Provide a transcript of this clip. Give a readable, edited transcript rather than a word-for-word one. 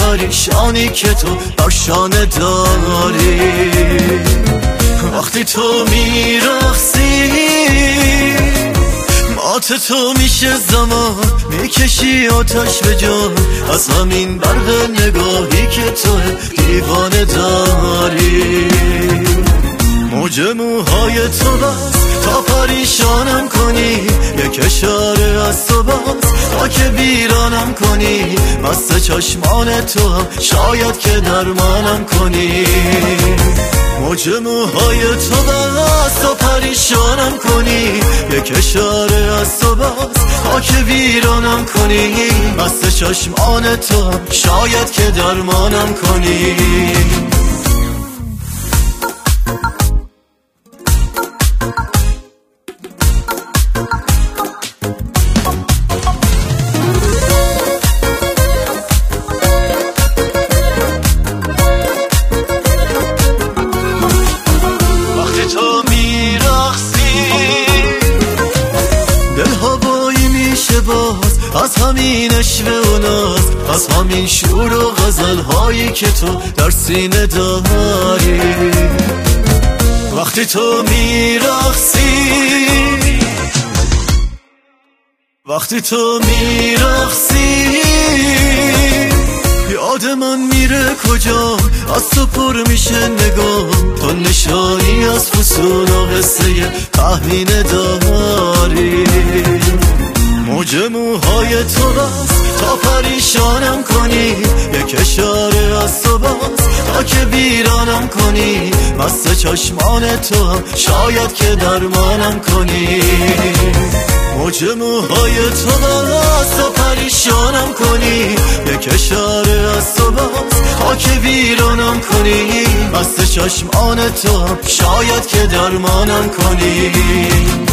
پریشانی که تو بر شانه داری. وقتی تو میرقصی مات تو میشه زمان، میکشی آتش به جان از همین برق نگاهی که تو دیوانه داری. موج موهای تو بس تا پریشانم کنی، یک اشاره از تو بس تا که بیرانم کنی. مست چشمان تو هم شاید که درمانم کنی. موج موهای تو بس تا پریشانم کنی، یک اشاره از تو بس تا که ویرانم کنی. مست چشمان تو هم شاید که درمانم کنی. تو میرقصی دل هوایی میشه باز از همین اشوه و ناز، از همین شور و غزل هایی که تو در سینه داری. وقتی تو میرقصی وقتی تو میرقصی یاد من میره کجا، از تو پر میشه نگاه. تو نشانی از فسون و قصه تهمینه داری. موج موهای تو بس تا پریشانم کنی، یک اشاره از تو بس تا که بیرانم کنی. مست چشمان تو هم شاید که درمانم کنی. موج موهای تو بس تا پریشانم کنی، یک اشاره از تو بس تا که ویرانم کنی. مست چشمان تو هم شاید که درمانم کنی.